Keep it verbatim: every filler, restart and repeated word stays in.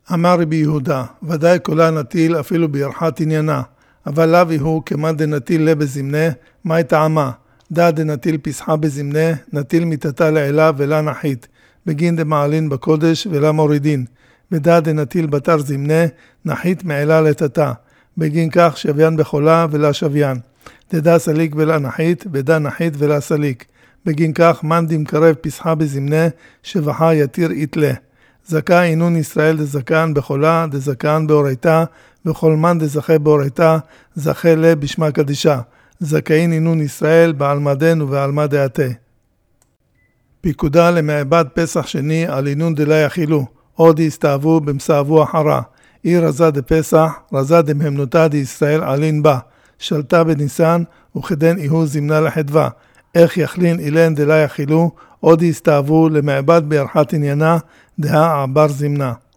אמר רבי יהודה, ודאי כולה נטיל אפילו בירחת עניינה, אבל לאו הוא כמה דנטיל לה בזמנה, מה טעמה? דא דנטיל פסחה בזמנה, נטיל מיתתה לעילה ולה נחית, בגין דמעלין בקודש ולה מורידין, ודא דנטיל בתר זמנה, נחית מעילה לתתה, בגין כך שוויין בחולה ולה שוויין, דדא סליק ולה נחית, ודא נחית ולה סליק, בגין כך מן דמקרב פסחה בזמנה, שבחה יתיר יתלה. זכה אינון ישראל דזקן בחולה, דזקן באורייתה, וכל מן דזכה באורייתה, זכה לה בשמה קדישה. זכאין אינון ישראל בעלמא דין ובעלמא דעתה. פיקודה למעבד פסח שני על אינון דלה יחילו, עוד הסתאבו במסאבו אחרה. אי רזה דפסח, רזה דמהמנותה דישראל עלין בה, שלטה בניסן, וכדן איהו זמנה לחדווה. איך יחלין אילן דלה יחילו, עוד הסתאבו למעבד בירחת עניינה, דהה עבר זמנה.